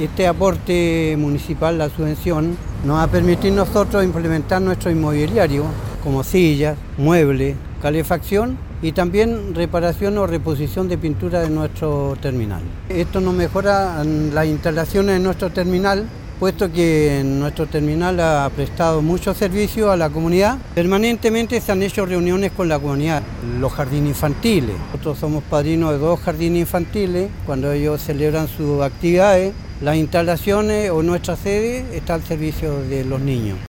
Este aporte municipal, la subvención, nos va a permitir nosotros implementar nuestro inmobiliario, como sillas, muebles, calefacción y también reparación o reposición de pintura de nuestro terminal. Esto nos mejora las instalaciones de nuestro terminal, puesto que nuestro terminal ha prestado muchos servicios a la comunidad. Permanentemente se han hecho reuniones con la comunidad, los jardines infantiles. Nosotros somos padrinos de 2 jardines infantiles, cuando ellos celebran sus actividades, las instalaciones o nuestra sede está al servicio de los niños.